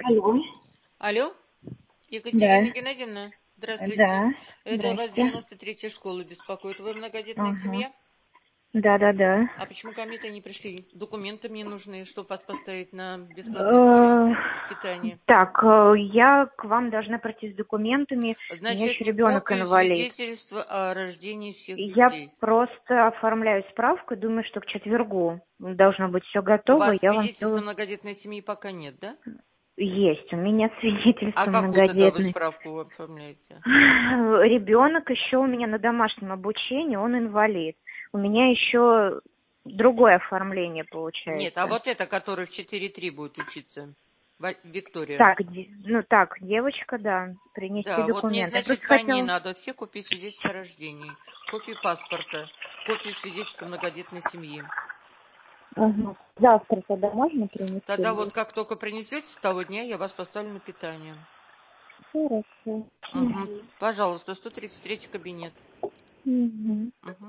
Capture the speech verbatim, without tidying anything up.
Алло. Алло, Да, Екатерина Геннадьевна, здравствуйте. да, Это вас здрасте. девяносто третья школа беспокоит. Вы многодетная Ага. семья? Да, да, да. А почему ко мне-то не пришли? Документы мне нужны, чтобы вас поставить на бесплатное печа- Э, питание. Так, э, я к вам должна прийти с документами. У меня Значит, еще ребенок копию инвалид. свидетельства о рождении всех Я детей. просто оформляю справку, думаю, что к четвергу должно быть все У готово. вас Я вам свидетельства все многодетной семьи пока нет, да? есть. У меня А свидетельство какую тогда вы многодетной. справку оформляете? Ребенок еще у меня на домашнем обучении, он инвалид. У меня еще другое оформление Нет, а получается. вот это, который в четыре три будет учиться. Ва- Виктория. Так, де- ну так, девочка, да, принести Да, вот мне, документы. Я значит, просто по ней хотела... надо все копии свидетельства о рождении, копию паспорта, копию свидетельства многодетной семьи. Ага. Завтра тогда можно принести Тогда вот будет? как только принесете, с того дня я вас поставлю на питание. Хорошо. Угу. Пожалуйста, сто тридцать третий кабинет. Угу. Угу.